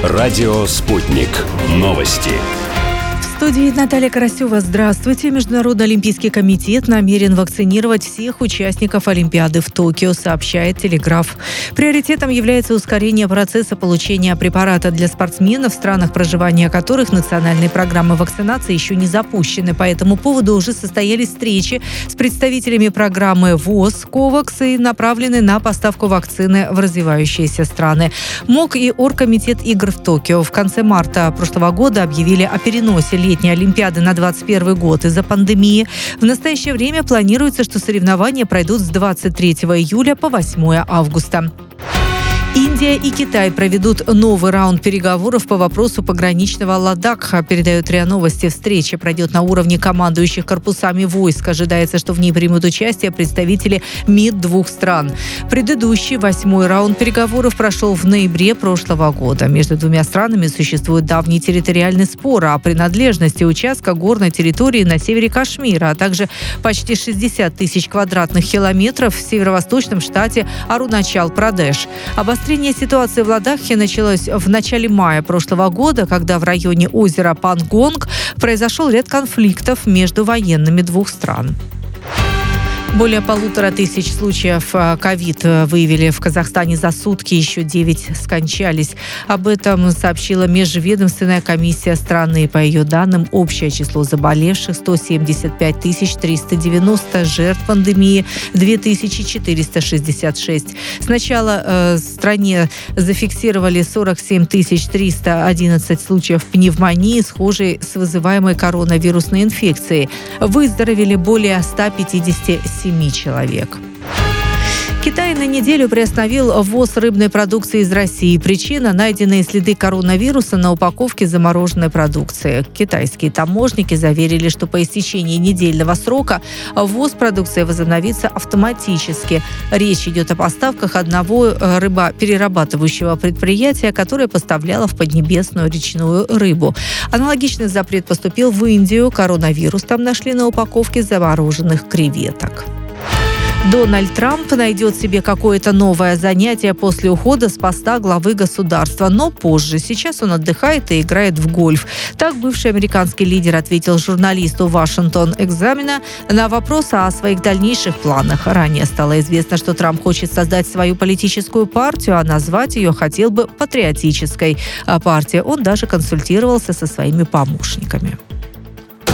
Радио «Спутник». Новости. В студии Наталья Карасева. Здравствуйте. Международный олимпийский комитет намерен вакцинировать всех участников Олимпиады в Токио, сообщает «Телеграф». Приоритетом является ускорение процесса получения препарата для спортсменов, в странах проживания которых национальные программы вакцинации еще не запущены. По этому поводу уже состоялись встречи с представителями программы ВОЗ «Ковакс» и направлены на поставку вакцины в развивающиеся страны. МОК и Оргкомитет игр в Токио в конце марта прошлого года объявили о переносе летней Олимпиады на 2021 год из-за пандемии. В настоящее время планируется, что соревнования пройдут с 23 июля по 8 августа. Индия и Китай проведут новый раунд переговоров по вопросу пограничного Ладакха, передает РИА Новости. Встреча пройдет на уровне командующих корпусами войск. Ожидается, что в ней примут участие представители МИД двух стран. Предыдущий 8-й раунд переговоров прошел в ноябре прошлого года. Между двумя странами существует давний территориальный спор о принадлежности участка горной территории на севере Кашмира, а также почти 60 тысяч квадратных километров в северо-восточном штате Аруначал-Прадеш. Обострение ситуации в Ладакхе началось в начале мая прошлого года, когда в районе озера Пангонг произошел ряд конфликтов между военными двух стран. Более 1500 случаев ковид выявили в Казахстане за сутки, еще 9 скончались. Об этом сообщила Межведомственная комиссия страны. По ее данным, общее число заболевших 175 390, жертв пандемии 2466. Сначала в стране зафиксировали 47 311 случаев пневмонии, схожей с вызываемой коронавирусной инфекцией. Выздоровели более 157 человек. Китай на неделю приостановил ввоз рыбной продукции из России. Причина – найденные следы коронавируса на упаковке замороженной продукции. Китайские таможники заверили, что по истечении недельного срока ввоз продукции возобновится автоматически. Речь идет о поставках одного рыбоперерабатывающего предприятия, которое поставляло в Поднебесную речную рыбу. Аналогичный запрет поступил в Индию. Коронавирус там нашли на упаковке замороженных креветок. Дональд Трамп найдет себе какое-то новое занятие после ухода с поста главы государства, но позже. Сейчас он отдыхает и играет в гольф. Так бывший американский лидер ответил журналисту Washington Examiner на вопрос о своих дальнейших планах. Ранее стало известно, что Трамп хочет создать свою политическую партию, а назвать ее хотел бы патриотической партией. Он даже консультировался со своими помощниками.